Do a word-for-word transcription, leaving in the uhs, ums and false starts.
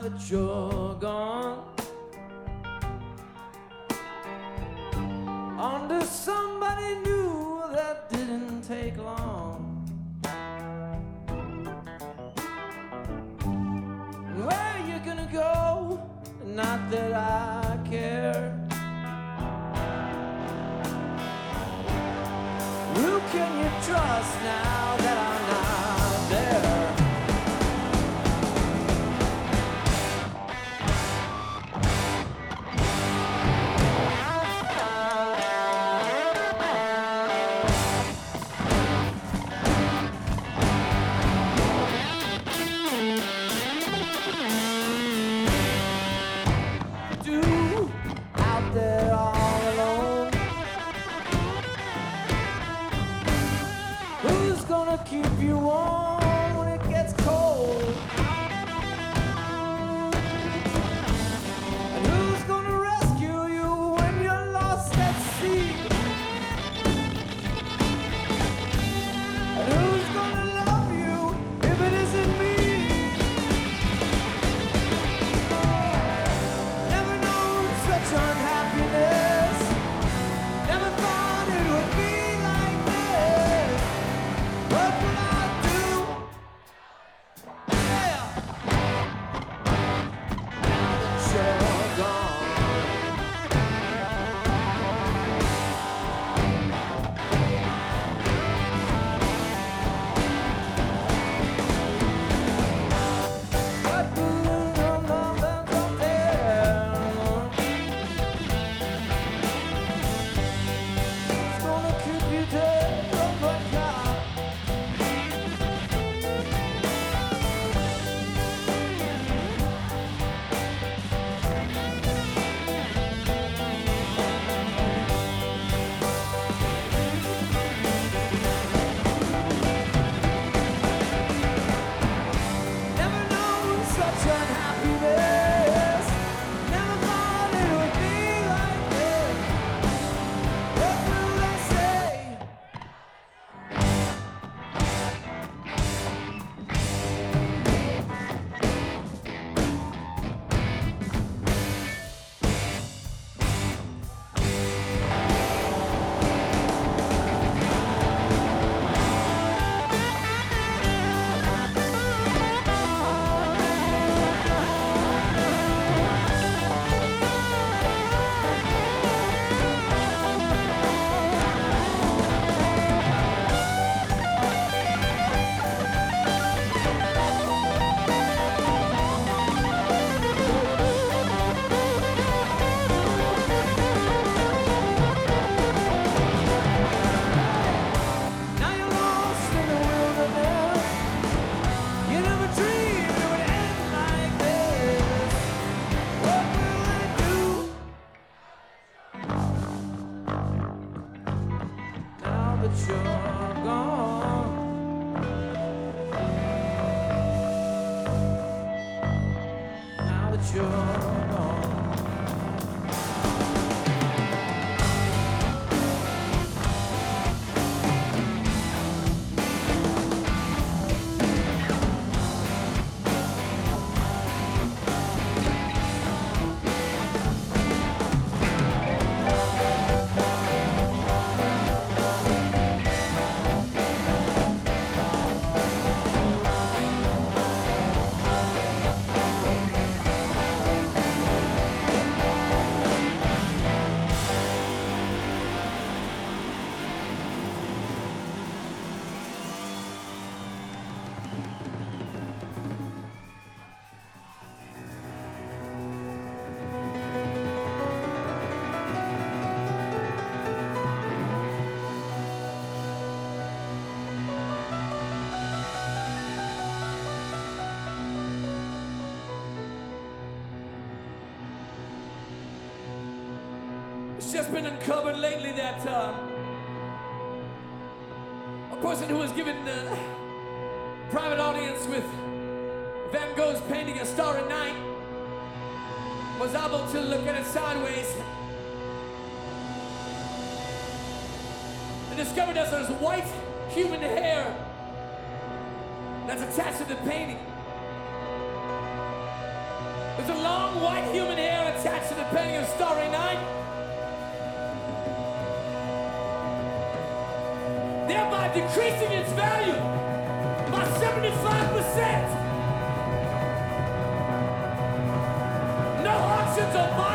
that you're gone, onto somebody new that didn't take long. Where you gonna go? Not that I care. Who can you trust now that I'm not there? Keep you warm when it gets cold. And who's gonna rescue you when you're lost at sea? And who's gonna love you if it isn't me? Never known such unhappiness. Never thought it would be like this. What will I do? Yeah. Now that you're gone. What will your love and compare? It's gonna keep you dead, oh my God. Never known such unhappiness. Never thought it would be like this. What will they say? Now you're lost in the wilderness. You never dreamed it would end like this. What will they do? Now that you're gone. Now that you're gone. It's just been uncovered lately that uh, a person who was given a private audience with Van Gogh's painting A Starry Night was able to look at it sideways and discovered that there's white human hair that's attached to the painting. There's a long white human hair attached to the painting of Starry Night, thereby decreasing its value by seventy-five percent. No auctions or